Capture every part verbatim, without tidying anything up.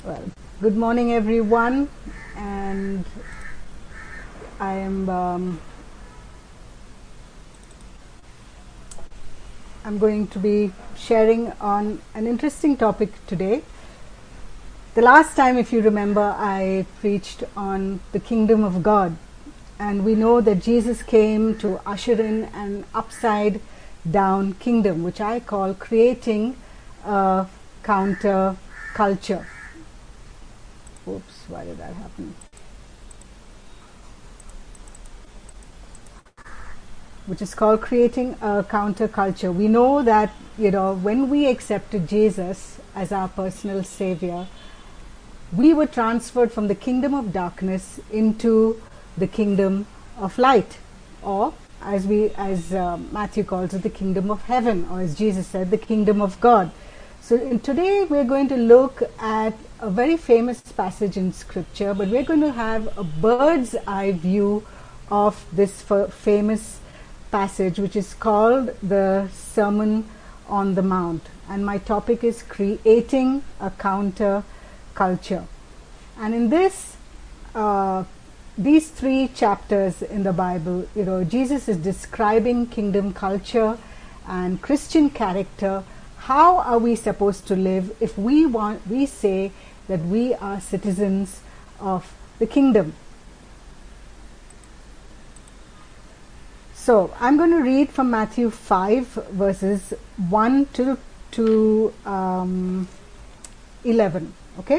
Well, good morning, everyone, and I am um, I'm going to be sharing on an interesting topic today. The last time, if you remember, I preached on the kingdom of God, and we know that Jesus came to usher in an upside down kingdom, which I call creating a counter culture. Oops, why did that happen? Which is called creating a counterculture. We know that, you know, when we accepted Jesus as our personal savior, we were transferred from the kingdom of darkness into the kingdom of light, or as we, as uh, Matthew calls it, the kingdom of heaven, or as Jesus said, the kingdom of God. So in, today we're going to look at a very famous passage in scripture, but we're going to have a bird's eye view of this f- famous passage, which is called the Sermon on the Mount, and my topic is creating a counter culture. And in this uh, these three chapters in the Bible, you know, Jesus is describing kingdom culture and Christian character. How are we supposed to live if we want we say that we are citizens of the kingdom? So I'm going to read from Matthew five, verses one to, to um, eleven. Okay?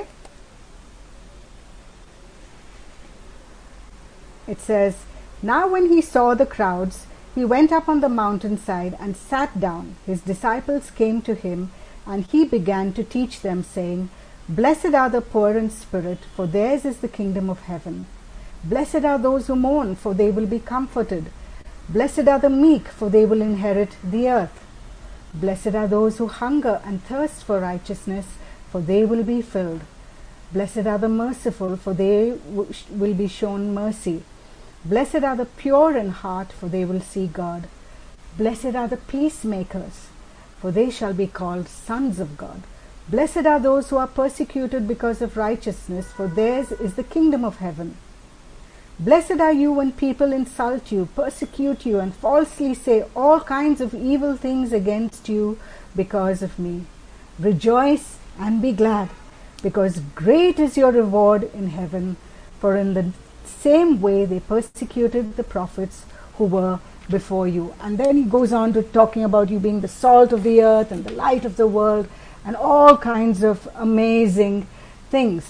It says, "Now when he saw the crowds, he went up on the mountainside and sat down. His disciples came to him, and he began to teach them, saying, 'Blessed are the poor in spirit, for theirs is the kingdom of heaven. Blessed are those who mourn, for they will be comforted. Blessed are the meek, for they will inherit the earth. Blessed are those who hunger and thirst for righteousness, for they will be filled. Blessed are the merciful, for they will be shown mercy. Blessed are the pure in heart, for they will see God. Blessed are the peacemakers, for they shall be called sons of God. Blessed are those who are persecuted because of righteousness, for theirs is the kingdom of heaven. Blessed are you when people insult you, persecute you, and falsely say all kinds of evil things against you because of me. Rejoice and be glad, because great is your reward in heaven, for in the same way they persecuted the prophets who were before you.'" And then he goes on to talking about you being the salt of the earth and the light of the world and all kinds of amazing things.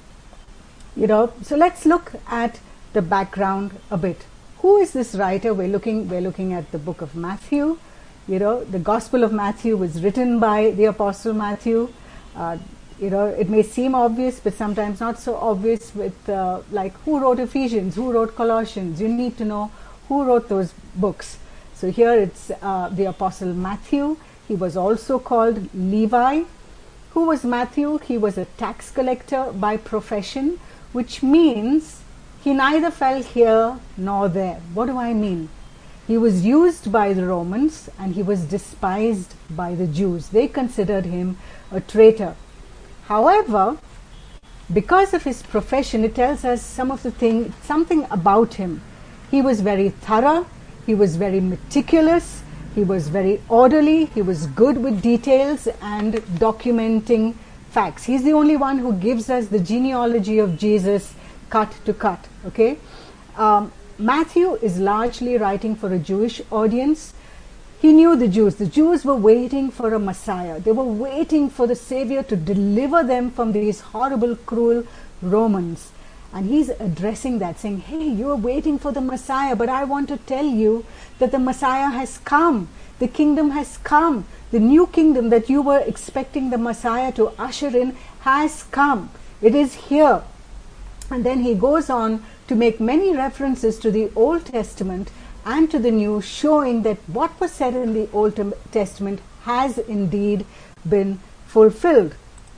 You know, so let's look at the background a bit. Who is this writer? We're looking we're looking at the book of Matthew. You know, the Gospel of Matthew was written by the Apostle Matthew. Uh, you know, it may seem obvious, but sometimes not so obvious. With uh, like, who wrote Ephesians? Who wrote Colossians? You need to know who wrote those books. So here it's uh, the Apostle Matthew. He was also called Levi. Who was Matthew? He was a tax collector by profession, which means he neither fell here nor there. What do I mean? He was used by the Romans and he was despised by the Jews. They considered him a traitor. However, because of his profession, it tells us some of the thing, something about him. He was very thorough. He was very meticulous. He was very orderly. He was good with details and documenting facts. He's the only one who gives us the genealogy of Jesus cut to cut. Okay, um, Matthew is largely writing for a Jewish audience. He knew the Jews. The Jews were waiting for a Messiah. They were waiting for the Savior to deliver them from these horrible, cruel Romans. And he's addressing that, saying, "Hey, you're waiting for the Messiah, but I want to tell you that the Messiah has come. The kingdom has come. The new kingdom that you were expecting the Messiah to usher in has come. It is here." And then he goes on to make many references to the Old Testament and to the New, showing that what was said in the Old Testament has indeed been fulfilled.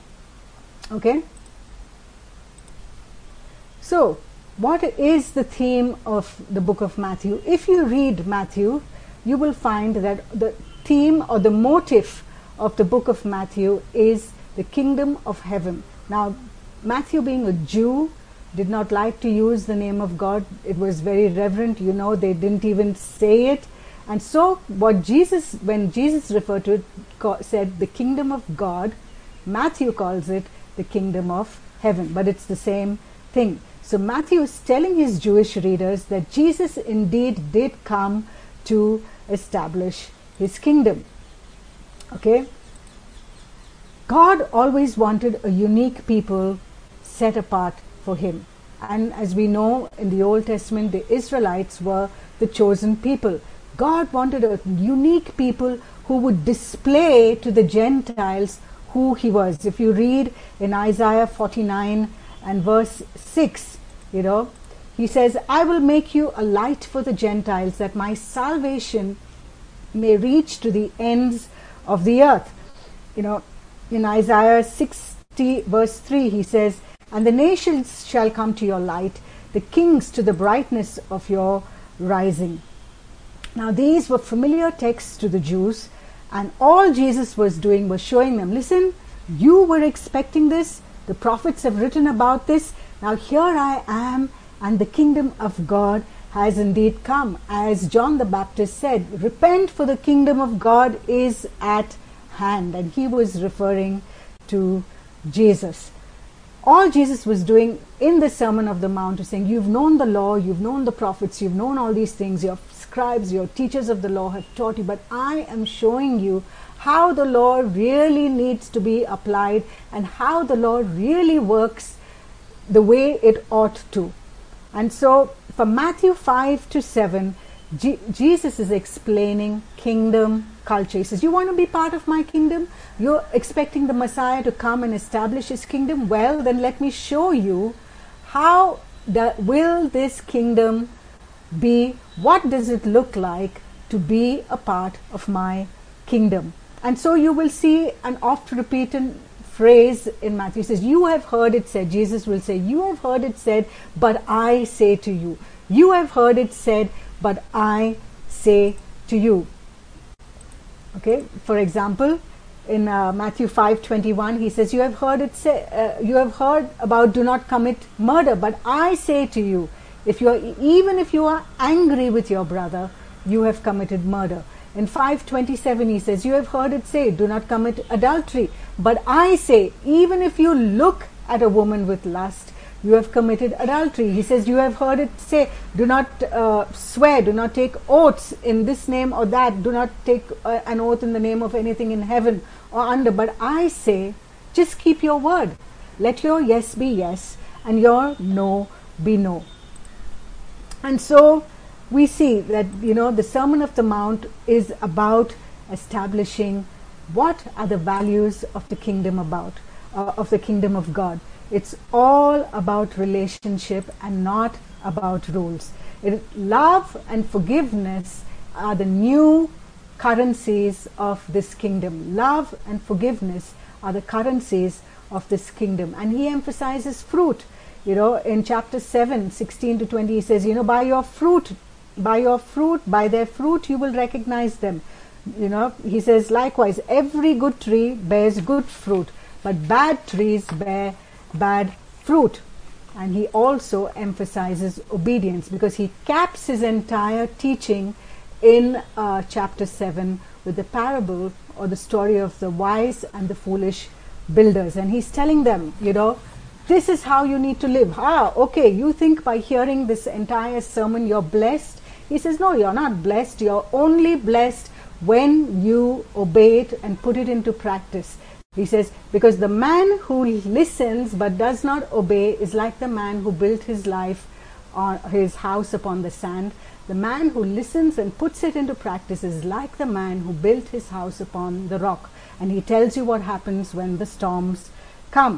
Okay? So, what is the theme of the book of Matthew? If you read Matthew, you will find that the theme or the motive of the book of Matthew is the kingdom of heaven. Now, Matthew, being a Jew, did not like to use the name of God. It was very reverent, you know, they didn't even say it. And so what Jesus, when Jesus referred to it, said the kingdom of God, Matthew calls it the kingdom of heaven, but it's the same thing. So Matthew is telling his Jewish readers that Jesus indeed did come to establish his kingdom. Okay? God always wanted a unique people set apart for him. And as we know in the Old Testament, the Israelites were the chosen people. God wanted a unique people who would display to the Gentiles who he was. If you read in Isaiah forty-nine and verse six, you know, he says, I will make you a light for the Gentiles, that my salvation may reach to the ends of the earth. You know, in Isaiah sixty verse three, he says, and the nations shall come to your light, the kings to the brightness of your rising. Now these were familiar texts to the Jews, and all Jesus was doing was showing them, listen, you were expecting this, the prophets have written about this, now here I am, and the kingdom of God has indeed come. As John the Baptist said, repent, for the kingdom of God is at hand. And he was referring to Jesus. All Jesus was doing in the Sermon of the Mount is saying, you've known the law, you've known the prophets, you've known all these things, your scribes, your teachers of the law have taught you, but I am showing you how the law really needs to be applied and how the law really works the way it ought to. And so from Matthew five to seven, G- Jesus is explaining kingdom culture. He says, you want to be part of my kingdom? You're expecting the Messiah to come and establish his kingdom? Well, then let me show you how the, will this kingdom be, what does it look like to be a part of my kingdom? And so you will see an oft repeated phrase in Matthew. He says, you have heard it said, Jesus will say, you have heard it said, but I say to you. You have heard it said, but I say to you. Okay, for example, in uh, Matthew five twenty-one, he says, you have heard it say, uh, you have heard about do not commit murder, but I say to you, if you are, even if you are angry with your brother, you have committed murder. In five twenty-seven, he says, you have heard it say, do not commit adultery, but I say, even if you look at a woman with lust, you have committed adultery. He says, you have heard it say, do not uh, swear, do not take oaths in this name or that, do not take uh, an oath in the name of anything in heaven or under. But I say, just keep your word. Let your yes be yes and your no be no. And so we see that, you know, the Sermon of the Mount is about establishing what are the values of the kingdom about, uh, of the kingdom of God. It's all about relationship and not about rules. It, love and forgiveness are the new currencies of this kingdom. Love and forgiveness are the currencies of this kingdom. And he emphasizes fruit. You know, in chapter seven, sixteen to twenty, he says, you know, by your fruit, by your fruit, by their fruit, you will recognize them. You know, he says, likewise, every good tree bears good fruit, but bad trees bear bad fruit. And he also emphasizes obedience, because he caps his entire teaching in uh, chapter seven with the parable or the story of the wise and the foolish builders. And he's telling them, you know, this is how you need to live. Ah, okay, you think by hearing this entire sermon you're blessed. He says, no, you're not blessed. You're only blessed when you obey it and put it into practice. He says, because the man who listens but does not obey is like the man who built his life on his house upon the sand. The man who listens and puts it into practice is like the man who built his house upon the rock. And he tells you what happens when the storms come.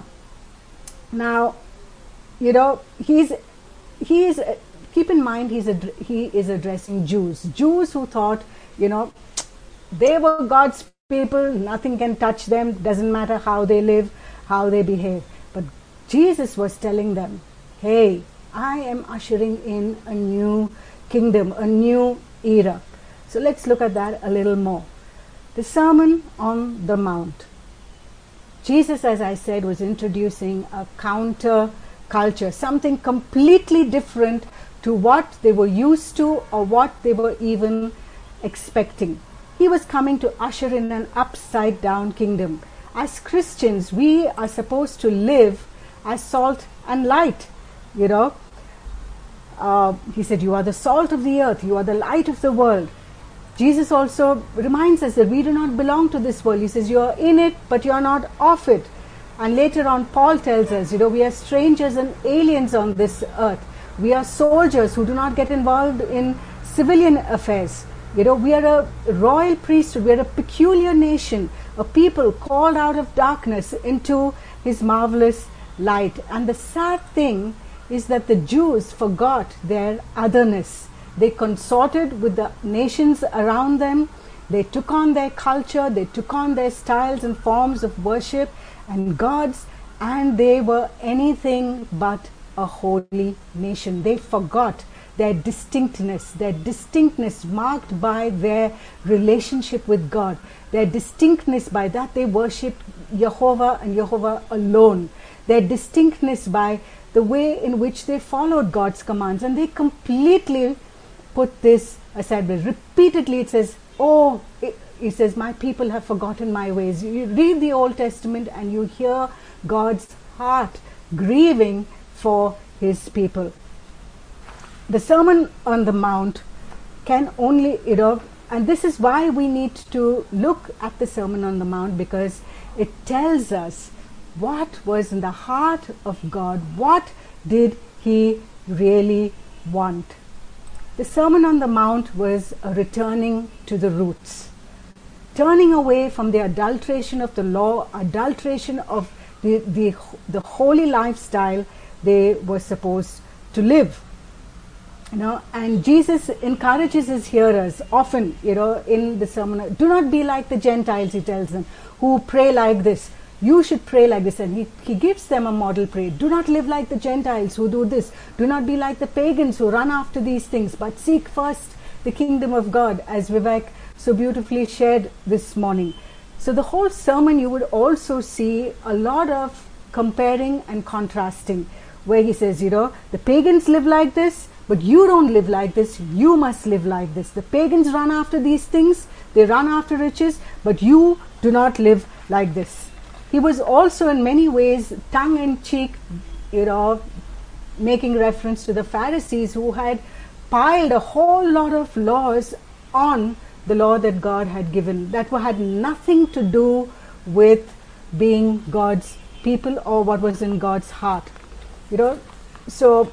Now, you know, he's he is keep in mind he's a, he is addressing Jews, Jews who thought, you know, they were God's people, nothing can touch them, doesn't matter how they live, how they behave. But Jesus was telling them, hey, I am ushering in a new kingdom, a new era. So let's look at that a little more. The Sermon on the Mount. Jesus, as I said, was introducing a counter culture, something completely different to what they were used to or what they were even expecting. He was coming to usher in an upside down kingdom. As Christians, we are supposed to live as salt and light, you know. Uh, he said, you are the salt of the earth, you are the light of the world. Jesus also reminds us that we do not belong to this world. He says, you are in it, but you are not of it. And later on, Paul tells us, you know, we are strangers and aliens on this earth. We are soldiers who do not get involved in civilian affairs. You know, we are a royal priesthood. We are a peculiar nation, a people called out of darkness into his marvelous light. And the sad thing is that the Jews forgot their otherness. They consorted with the nations around them. They took on their culture. They took on their styles and forms of worship and gods, and they were anything but a holy nation. They forgot their distinctness, their distinctness marked by their relationship with God, their distinctness by that they worshipped Jehovah and Jehovah alone, their distinctness by the way in which they followed God's commands, and they completely put this aside. Repeatedly it says, oh, it, he says, my people have forgotten my ways. You read the Old Testament and you hear God's heart grieving for his people. The Sermon on the Mount can only, you know, and this is why we need to look at the Sermon on the Mount, because it tells us what was in the heart of God. What did he really want? The Sermon on the Mount was a returning to the roots, turning away from the adulteration of the law, adulteration of the, the, the holy lifestyle they were supposed to live. You know, and Jesus encourages his hearers often, you know, in the sermon, do not be like the Gentiles, he tells them, who pray like this. You should pray like this. And he, he gives them a model prayer. Do not live like the Gentiles who do this. Do not be like the pagans who run after these things, but seek first the kingdom of God, as Vivek so beautifully shared this morning. So the whole sermon, you would also see a lot of comparing and contrasting, where he says, you know, the pagans live like this, but you don't live like this. You must live like this. The pagans run after these things. They run after riches, but you do not live like this. He was also in many ways tongue-in-cheek, you know, making reference to the Pharisees who had piled a whole lot of laws on the law that God had given, that had nothing to do with being God's people or what was in God's heart. You know, so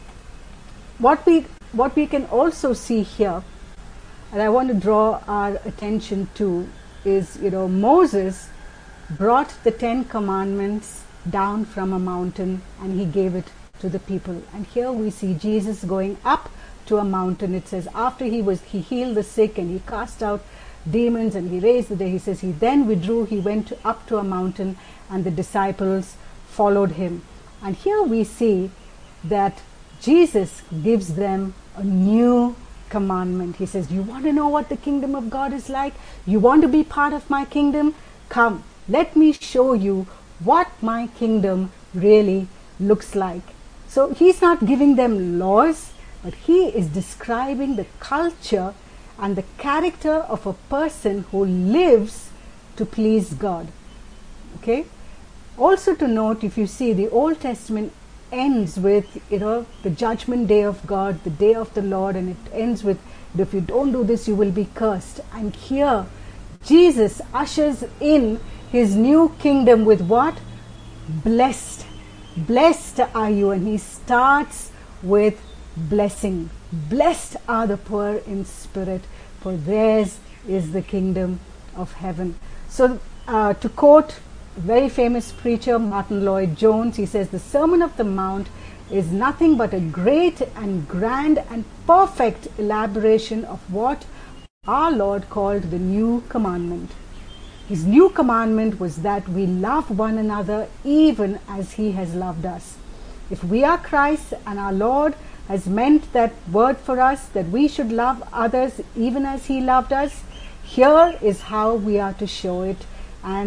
what we what we can also see here, and I want to draw our attention to, is, you know, Moses brought the Ten Commandments down from a mountain and he gave it to the people. And here we see Jesus going up to a mountain. It says after he was he healed the sick and he cast out demons and he raised the dead, he says he then withdrew, he went to, up to a mountain, and the disciples followed him. And here we see that Jesus gives them a new commandment. He says, you want to know what the kingdom of God is like? You want to be part of my kingdom? Come, let me show you what my kingdom really looks like. So he's not giving them laws, but he is describing the culture and the character of a person who lives to please God. Okay? Also to note, if you see, the Old Testament ends with, you know, the judgment day of God, the day of the Lord, and it ends with, if you don't do this, you will be cursed. And here, Jesus ushers in his new kingdom with what? Blessed. Blessed are you. And he starts with blessing. Blessed are the poor in spirit, for theirs is the kingdom of heaven. So uh, to quote a very famous preacher, Martin Lloyd-Jones, he says, the Sermon of the Mount is nothing but a great and grand and perfect elaboration of what our Lord called the new commandment. His new commandment was that we love one another even as he has loved us. If we are Christ and our Lord has meant that word for us, that we should love others even as he loved us, here is how we are to show it and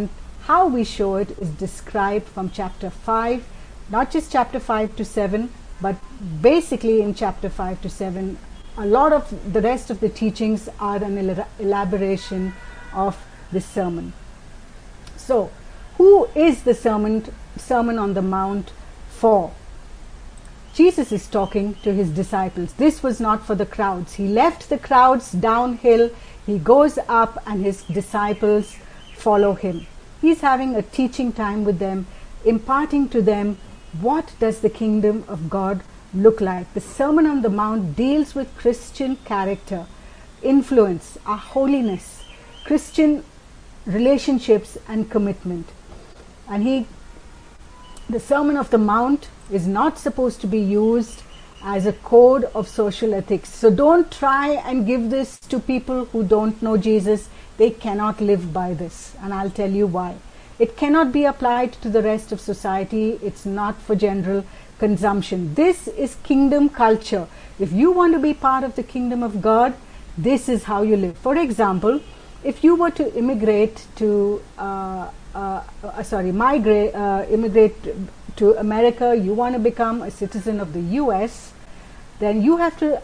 how we show it is described from chapter five, not just chapter five to seven, but basically in chapter five to seven, a lot of the rest of the teachings are an el- elaboration of this sermon. So, who is the sermon, Sermon on the Mount for? Jesus is talking to his disciples. This was not for the crowds. He left the crowds downhill. He goes up and his disciples follow him. He's having a teaching time with them, imparting to them what does the kingdom of God look like. The Sermon on the Mount deals with Christian character, influence, our holiness, Christian relationships and commitment. And he, the Sermon of the Mount is not supposed to be used as a code of social ethics. So don't try and give this to people who don't know Jesus. They cannot live by this, and I'll tell you why. It cannot be applied to the rest of society. It's not for general consumption. This is kingdom culture. If you want to be part of the kingdom of God, this is how you live. For example, if you were to immigrate to, uh, uh, uh, sorry, migrate, uh, immigrate to America, you want to become a citizen of the U S, then you have to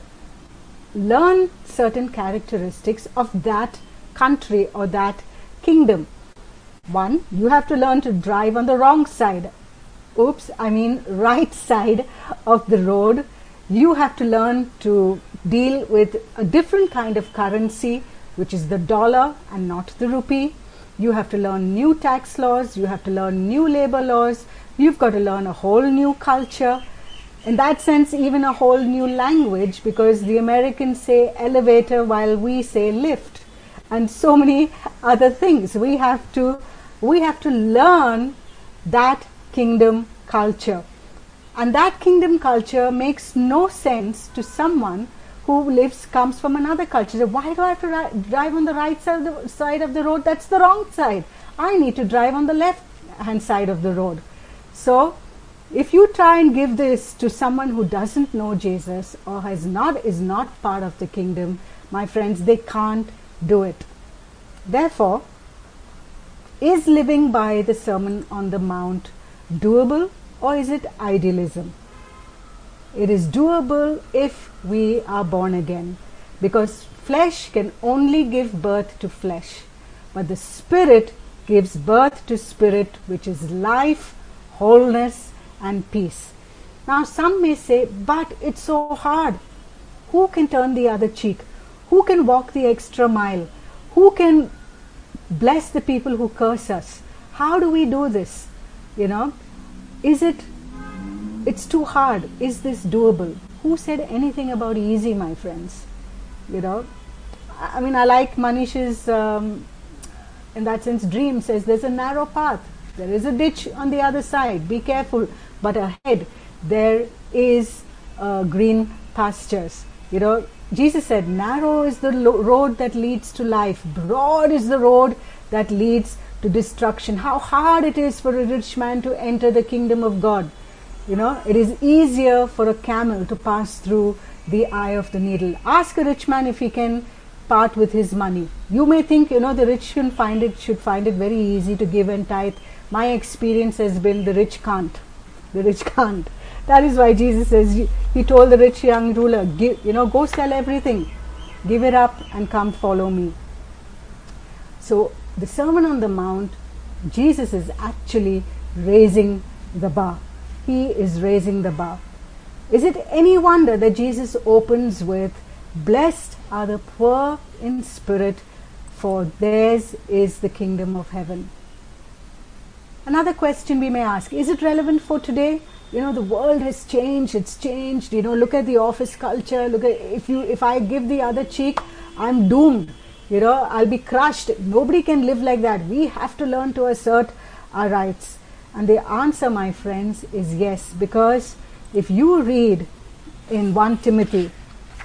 learn certain characteristics of that country or that kingdom. One, you have to learn to drive on the wrong side. Oops, I mean right side of the road. You have to learn to deal with a different kind of currency, which is the dollar and not the rupee. You have to learn new tax laws. You have to learn new labor laws. You've got to learn a whole new culture. In that sense, even a whole new language, because the Americans say elevator while we say lift, and so many other things. We have to we have to learn that kingdom culture. And that kingdom culture makes no sense to someone who lives, comes from another culture. So why do I have to ri- drive on the right side of the, side of the road? That's the wrong side. I need to drive on the left hand side of the road. So if you try and give this to someone who doesn't know Jesus or has not is not part of the kingdom, my friends, they can't do it. Therefore, is living by the Sermon on the Mount doable, or is it idealism? It is doable if we are born again, because flesh can only give birth to flesh, but the Spirit gives birth to spirit, which is life, wholeness and peace. Now some may say, but it's so hard. Who can turn the other cheek? Who can walk the extra mile? Who can bless the people who curse us? How do we do this? You know, is it, it's too hard. Is this doable? Who said anything about easy, my friends? You know, I mean, I like Manish's, um, in that sense, dream says there's a narrow path. There is a ditch on the other side. Be careful. But ahead, there is uh, green pastures. You know, Jesus said, narrow is the lo- road that leads to life. Broad is the road that leads to destruction. How hard it is for a rich man to enter the kingdom of God. You know, it is easier for a camel to pass through the eye of the needle. Ask a rich man if he can part with his money. You may think, you know, the rich can find it, should find it very easy to give and tithe. My experience has been the rich can't. The rich can't. That is why Jesus says, he told the rich young ruler, give, you know, go sell everything, give it up and come follow me. So the Sermon on the Mount, Jesus is actually raising the bar. He is raising the bar. Is it any wonder that Jesus opens with, blessed are the poor in spirit, for theirs is the kingdom of heaven. Another question we may ask, is it relevant for today? You know, the world has changed, it's changed. You know, look at the office culture. Look at, if you, if I give the other cheek, I'm doomed. You know, I'll be crushed. Nobody can live like that. We have to learn to assert our rights. And the answer, my friends, is yes. Because if you read in First Timothy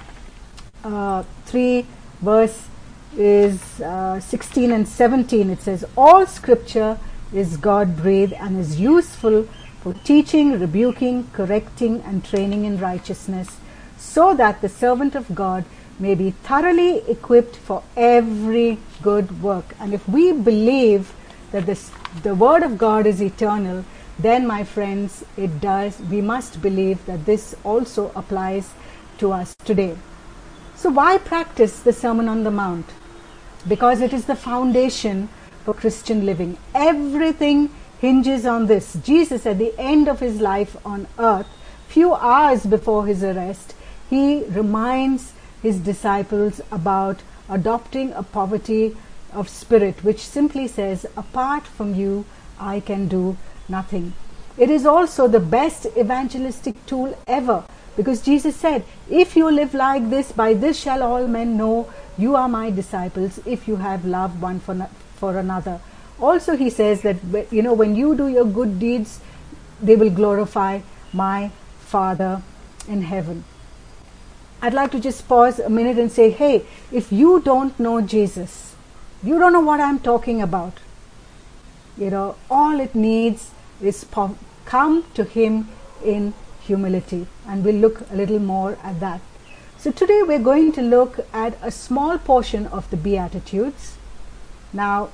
uh, three, verse is uh, sixteen and seventeen, it says, all scripture is God-breathed and is useful for teaching, rebuking, correcting, and training in righteousness, so that the servant of God may be thoroughly equipped for every good work. And if we believe that this, the Word of God is eternal, then, my friends, it does, we must believe that this also applies to us today. So why practice the Sermon on the Mount? Because it is the foundation for Christian living. Everything hinges on this. Jesus, at the end of his life on earth, few hours before his arrest, he reminds his disciples about adopting a poverty of spirit, which simply says, apart from you, I can do nothing. It is also the best evangelistic tool ever, because Jesus said, if you live like this, by this shall all men know you are my disciples, if you have love one for, no- for another. Also he says that, you know, when you do your good deeds, they will glorify my Father in heaven. I'd like to just pause a minute and say, hey, if you don't know Jesus, you don't know what I'm talking about. You know, all it needs is po- come to him in humility, and we'll look a little more at that. So today we're going to look at a small portion of the Beatitudes. Now,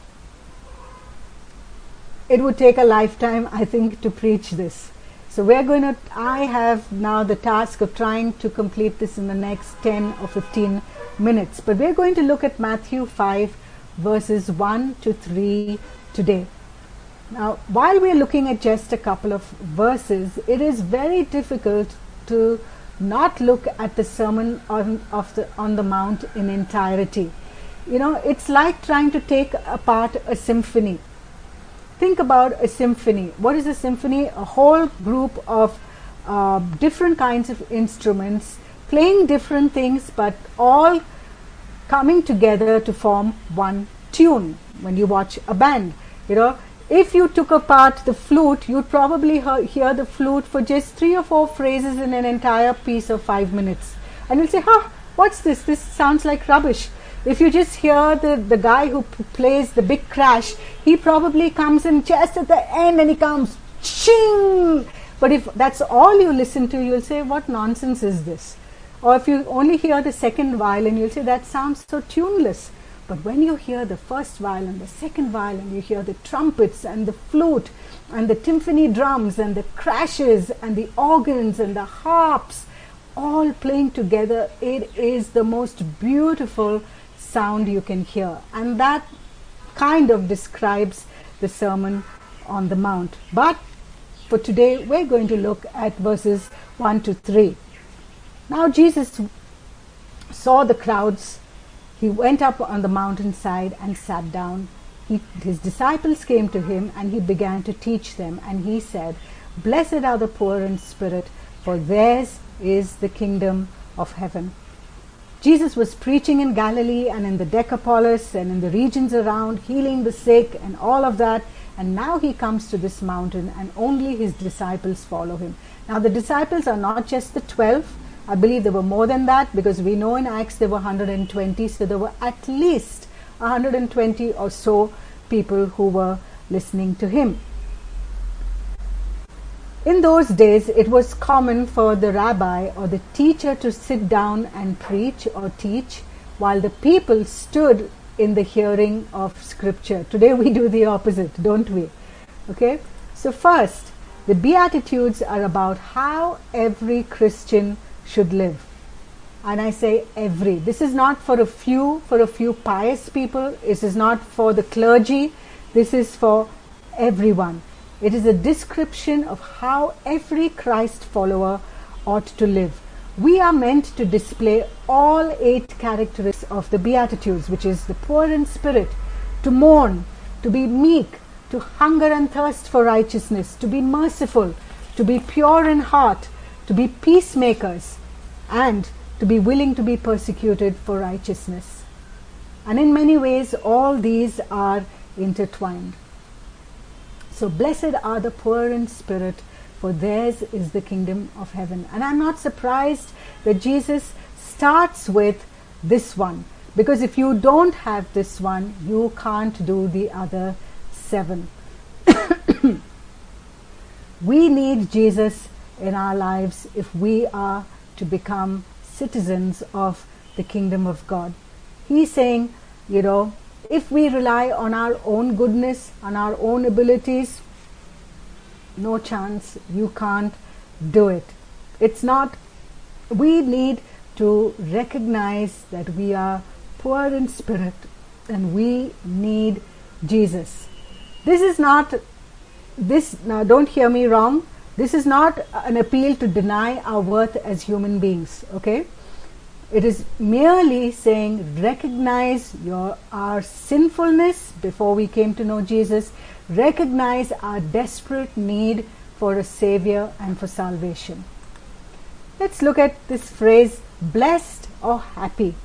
it would take a lifetime, I think, to preach this. So we're going to, I have now the task of trying to complete this in the next ten or fifteen minutes. But we're going to look at Matthew five, verses one to three today. Now, while we're looking at just a couple of verses, it is very difficult to not look at the Sermon on, of the, on the Mount in entirety. You know, it's like trying to take apart a symphony. Think about a symphony. What is a symphony? A whole group of uh, different kinds of instruments playing different things, but all coming together to form one tune. When you watch a band, you know, if you took apart the flute, you'd probably he- hear the flute for just three or four phrases in an entire piece of five minutes. And you'll say, huh, what's this? This sounds like rubbish. If you just hear the, the guy who p- plays the big crash, he probably comes in just at the end and he comes, ching! But if that's all you listen to, you'll say, what nonsense is this? Or if you only hear the second violin, you'll say, that sounds so tuneless. But when you hear the first violin, the second violin, you hear the trumpets and the flute and the timpani drums and the crashes and the organs and the harps all playing together, it is the most beautiful sound you can hear. And that kind of describes the Sermon on the Mount. But for today, we're going to look at verses one to three. Now Jesus saw the crowds. He went up on the mountainside and sat down. He, his disciples came to him, and he began to teach them. And he said, blessed are the poor in spirit, for theirs is the kingdom of heaven. Jesus was preaching in Galilee and in the Decapolis and in the regions around, healing the sick and all of that. And now he comes to this mountain, and only his disciples follow him. Now the disciples are not just the twelve. I believe there were more than that, because we know in Acts there were one hundred twenty. So there were at least one hundred twenty or so people who were listening to him. In those days, it was common for the rabbi or the teacher to sit down and preach or teach while the people stood in the hearing of scripture. Today we do the opposite, don't we? Okay? So first, the Beatitudes are about how every Christian should live. And I say every. This is not for a few, for a few pious people. This is not for the clergy. This is for everyone. It is a description of how every Christ follower ought to live. We are meant to display all eight characteristics of the Beatitudes, which is the poor in spirit, to mourn, to be meek, to hunger and thirst for righteousness, to be merciful, to be pure in heart, to be peacemakers, and to be willing to be persecuted for righteousness. And in many ways, all these are intertwined. So blessed are the poor in spirit, for theirs is the kingdom of heaven. And I'm not surprised that Jesus starts with this one, because if you don't have this one, you can't do the other seven. We need Jesus in our lives if we are to become citizens of the kingdom of God. He's saying, you know, if we rely on our own goodness, on our own abilities, no chance, you can't do it. It's not, we need to recognize that we are poor in spirit and we need Jesus. This is not, this, now don't hear me wrong, this is not an appeal to deny our worth as human beings, okay? It is merely saying recognize your our sinfulness before we came to know Jesus, recognize our desperate need for a Savior and for salvation. Let's look at this phrase, blessed or happy.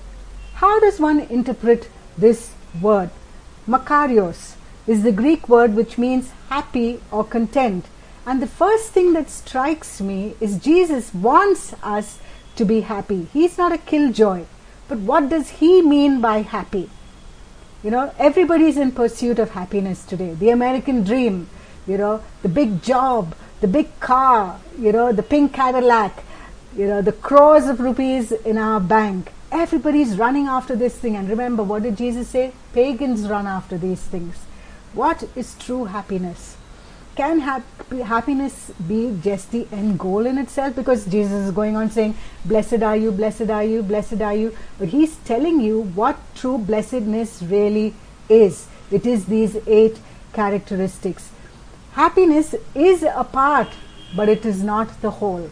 How does one interpret this word? Makarios is the Greek word which means happy or content. And the first thing that strikes me is Jesus wants us to be happy. He's not a killjoy. But what does he mean by happy? You know, everybody's in pursuit of happiness today. The American dream, you know, the big job, the big car, you know, the pink Cadillac, you know, the crores of rupees in our bank. Everybody's running after this thing. And remember, what did Jesus say? Pagans run after these things. What is true happiness? Can hap- happiness be just the end goal in itself? Because Jesus is going on saying, blessed are you, blessed are you, blessed are you. But he's telling you what true blessedness really is. It is these eight characteristics. Happiness is a part, but it is not the whole.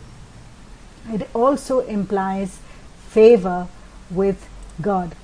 It also implies favor with God.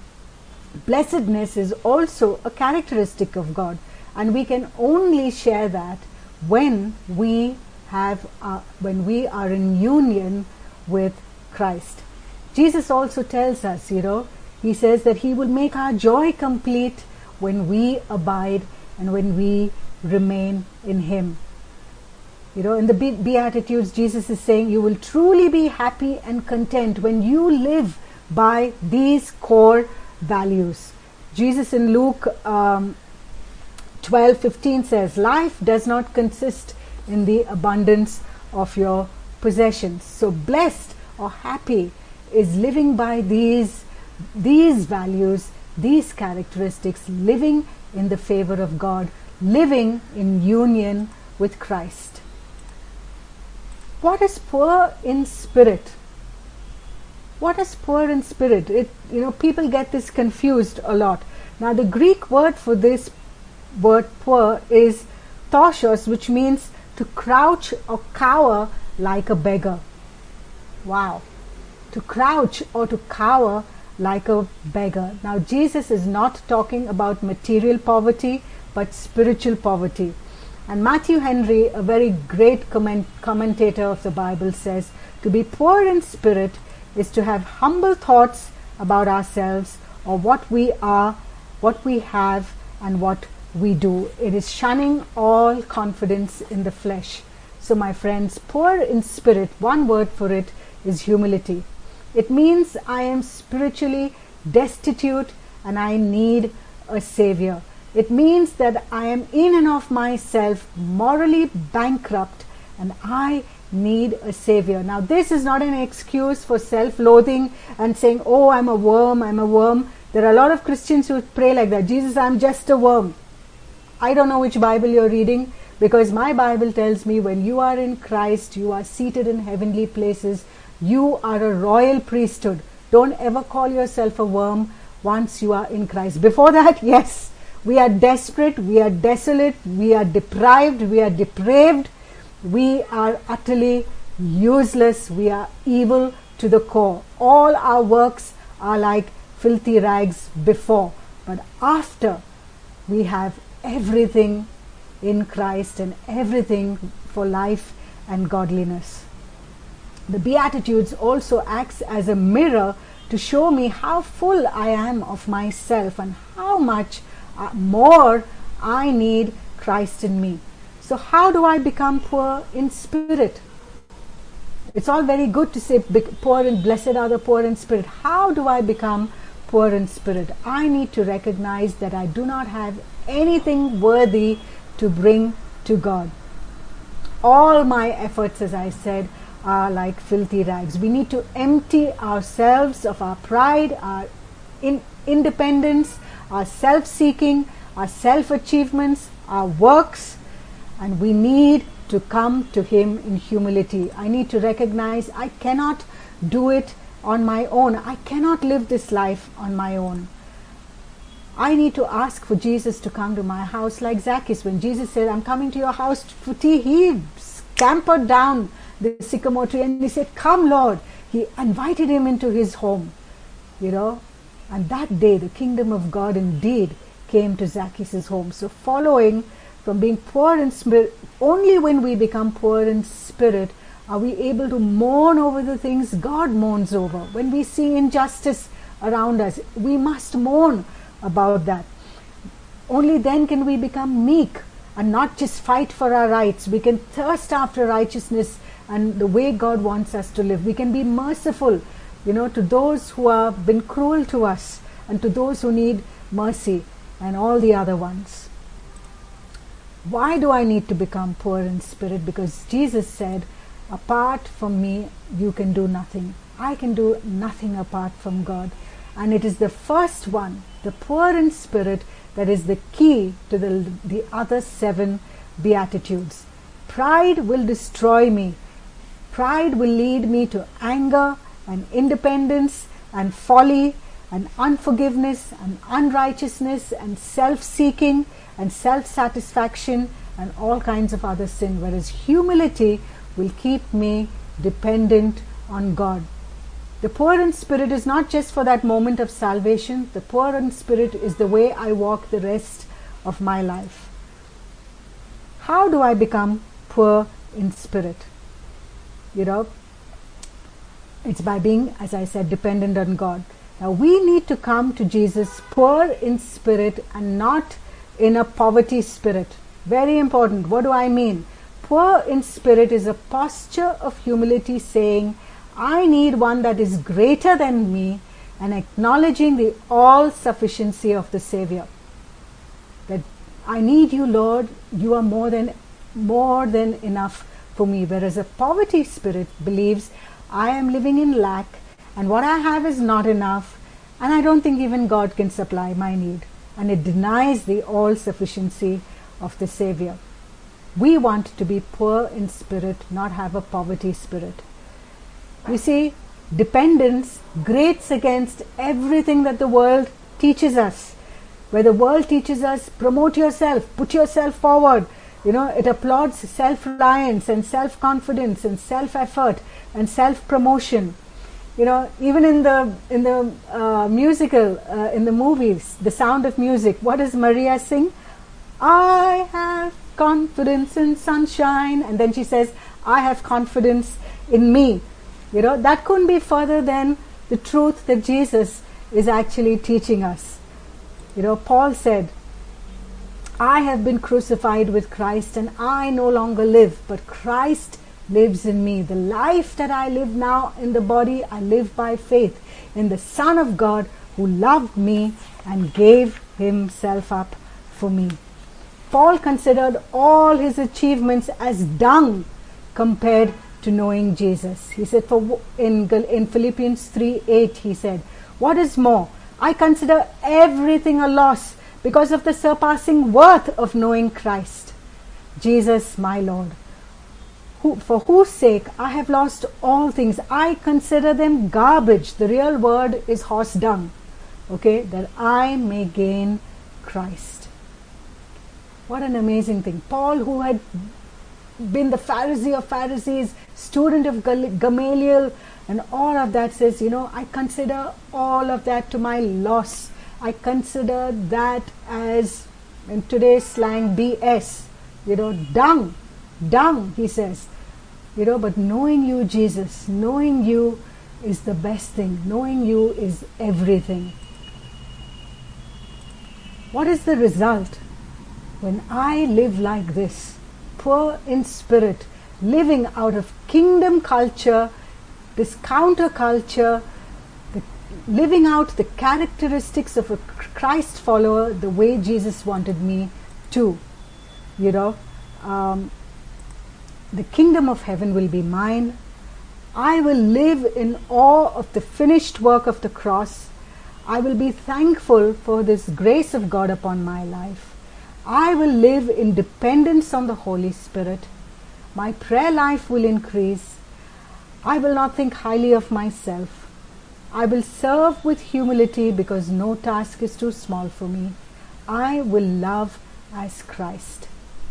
Blessedness is also a characteristic of God. And we can only share that when we have, uh, when we are in union with Christ. Jesus also tells us, you know, he says that he will make our joy complete when we abide and when we remain in him. You know, in the Be- Beatitudes, Jesus is saying you will truly be happy and content when you live by these core values. Jesus in Luke um, twelve fifteen says, life does not consist in the abundance of your possessions. So blessed or happy is living by these, these values, these characteristics, living in the favor of God, living in union with Christ. What is poor in spirit? What is poor in spirit? It, you know, people get this confused a lot. Now the Greek word for this word poor is toshos, which means to crouch or cower like a beggar. Wow. To crouch or to cower like a beggar. Now Jesus is not talking about material poverty, but spiritual poverty. And Matthew Henry, a very great comment, commentator of the Bible, says to be poor in spirit is to have humble thoughts about ourselves or what we are, what we have, and what we do. It is shunning all confidence in the flesh. So my friends, poor in spirit, one word for it is humility. It means I am spiritually destitute and I need a savior. It means that I am in and of myself morally bankrupt and I need a savior. Now this is not an excuse for self-loathing and saying, oh, I'm a worm, I'm a worm. There are a lot of Christians who pray like that. Jesus, I'm just a worm. I don't know which Bible you're reading, because my Bible tells me when you are in Christ, you are seated in heavenly places. You are a royal priesthood. Don't ever call yourself a worm once you are in Christ. Before that, yes, we are desperate, we are desolate, we are deprived, we are depraved, we are utterly useless, we are evil to the core. All our works are like filthy rags before. But after, we have everything in Christ and everything for life and godliness. The Beatitudes also acts as a mirror to show me how full I am of myself and how much uh, more I need Christ in me. So how do I become poor in spirit? It's all very good to say poor and blessed are the poor in spirit. How do I become poor in spirit? I need to recognize that I do not have anything worthy to bring to God. All my efforts, as I said, are like filthy rags. We need to empty ourselves of our pride, our in- independence, our self-seeking, our self-achievements, our works, and we need to come to Him in humility. I need to recognize I cannot do it on my own. I cannot live this life on my own. I need to ask for Jesus to come to my house like Zacchaeus. When Jesus said, I'm coming to your house for tea, he scampered down the sycamore tree and he said, come Lord. He invited him into his home, you know, and that day the kingdom of God indeed came to Zacchaeus' home. So following from being poor in spirit, only when we become poor in spirit are we able to mourn over the things God mourns over. When we see injustice around us, we must mourn about that. Only then can we become meek and not just fight for our rights. We can thirst after righteousness and the way God wants us to live. We can be merciful, you know, to those who have been cruel to us and to those who need mercy and all the other ones. Why do I need to become poor in spirit? Because Jesus said, apart from me, you can do nothing. I can do nothing apart from God. And it is the first one, the poor in spirit, that is the key to the, the other seven Beatitudes. Pride will destroy me. Pride will lead me to anger and independence and folly and unforgiveness and unrighteousness and self-seeking and self-satisfaction and all kinds of other sin, whereas humility will keep me dependent on God. The poor in spirit is not just for that moment of salvation. The poor in spirit is the way I walk the rest of my life. How do I become poor in spirit? You know, it's by being, as I said, dependent on God. Now we need to come to Jesus poor in spirit and not in a poverty spirit. Very important. What do I mean? Poor in spirit is a posture of humility, saying, I need one that is greater than me, and acknowledging the all-sufficiency of the Savior. That I need you, Lord. You are more than more than enough for me. Whereas a poverty spirit believes I am living in lack and what I have is not enough, and I don't think even God can supply my need. And it denies the all-sufficiency of the Savior. We want to be poor in spirit, not have a poverty spirit. You see, dependence grates against everything that the world teaches us. Where the world teaches us, promote yourself, put yourself forward. You know, it applauds self-reliance and self-confidence and self-effort and self-promotion. You know, even in the in the uh, musical, uh, in the movies, The Sound of Music, what does Maria sing? I have confidence in sunshine. And then she says, I have confidence in me. You know, that couldn't be further than the truth that Jesus is actually teaching us. You know, Paul said, I have been crucified with Christ, and I no longer live, but Christ lives in me. The life that I live now in the body, I live by faith in the Son of God who loved me and gave himself up for me. Paul considered all his achievements as dung compared to knowing Jesus. He said, for in, in Philippians three eight, he said, what is more, I consider everything a loss because of the surpassing worth of knowing Christ, Jesus my Lord, who, for whose sake I have lost all things. I consider them garbage. The real word is horse dung. Okay, that I may gain Christ. What an amazing thing. Paul, who had been the Pharisee of Pharisees, student of Gamaliel and all of that, says, you know, I consider all of that to my loss. I consider that as, in today's slang, B S, you know, dung, dung, he says. You know, but knowing you, Jesus, knowing you is the best thing. Knowing you is everything. What is the result when I live like this, poor in spirit, living out of kingdom culture, this counterculture, the, living out the characteristics of a Christ follower the way Jesus wanted me to? You know, um, the kingdom of heaven will be mine. I will live in awe of the finished work of the cross. I will be thankful for this grace of God upon my life. I will live in dependence on the Holy Spirit. My prayer life will increase. I will not think highly of myself. I will serve with humility because no task is too small for me. I will love as Christ.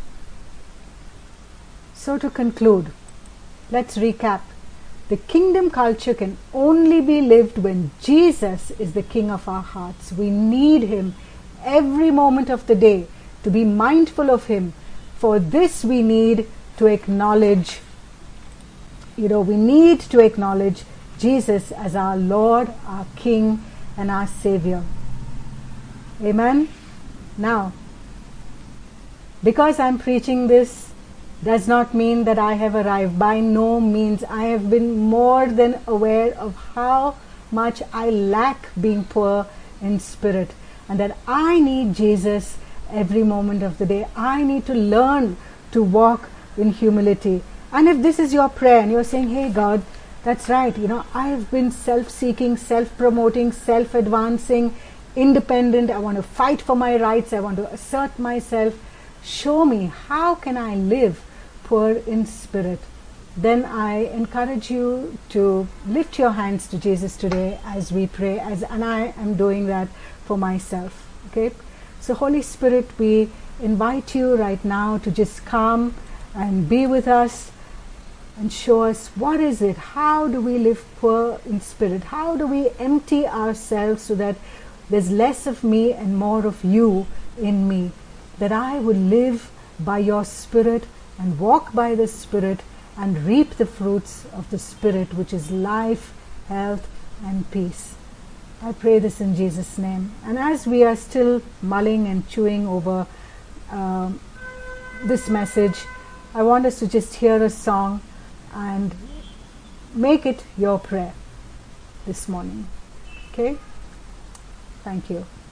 So to conclude, let's recap. The kingdom culture can only be lived when Jesus is the King of our hearts. We need Him every moment of the day, to be mindful of Him. For this we need to acknowledge, you know, we need to acknowledge Jesus as our Lord, our King, and our Savior. Amen. Now, because I'm preaching this does not mean that I have arrived. By no means. I have been more than aware of how much I lack being poor in spirit, and that I need Jesus every moment of the day. I need to learn to walk in humility. And if this is your prayer and you're saying, hey God, that's right, you know, I have been self-seeking, self-promoting, self-advancing, independent. I want to fight for my rights. I want to assert myself. Show me, how can I live poor in spirit? Then I encourage you to lift your hands to Jesus today as we pray, as and I am doing that for myself. Okay? So Holy Spirit, we invite you right now to just come and be with us and show us what is it, how do we live poor in spirit, how do we empty ourselves so that there's less of me and more of you in me, that I would live by your Spirit and walk by the Spirit and reap the fruits of the Spirit, which is life, health, and peace. I pray this in Jesus' name. And as we are still mulling and chewing over uh, this message, I want us to just hear a song and make it your prayer this morning. Okay? Thank you.